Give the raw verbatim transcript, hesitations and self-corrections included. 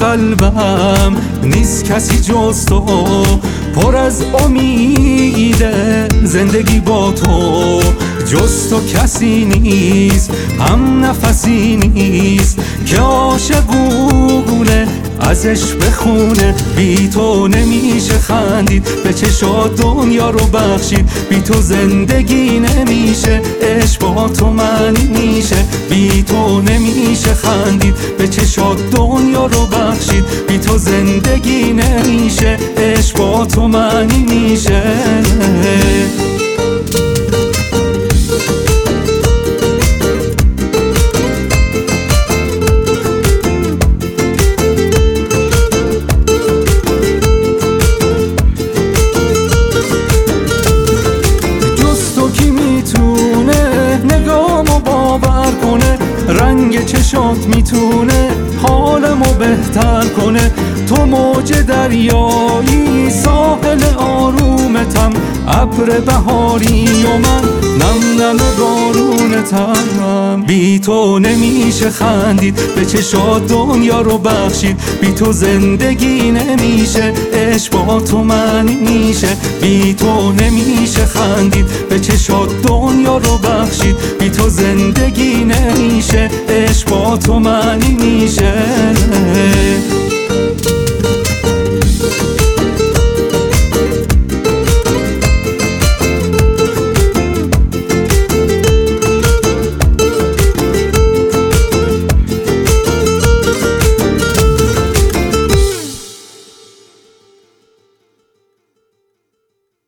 قلبم نیست کسی جز تو، پر از امیده زندگی با تو. جز تو کسی نیست، هم نفسی نیست که عاشقونه ازش بخونه. بی تو نمیشه خندید، به چشات دنیا رو بخشید. بی تو زندگی نمیشه، عشق با تو معنی میشه. بی تو نمیشه خندید، به چشات دنیا رو بخشید. بی تو زندگی نمیشه، عشق با تو معنی میشه. رنگ چشات میتونه حالمو بهتر کنه. تو موج دریایی، ساحل آرومتم، ابر بهاری و من نم نم بارونتم. بی تو نمیشه خندید، به چشات دنیا رو بخشید. بی تو زندگی نمیشه، عشق با تو معنی میشه. بی تو نمیشه خندید، به چشات دنیا رو بخشید. بی تو زندگی نمیشه، عشق با تو معنی میشه.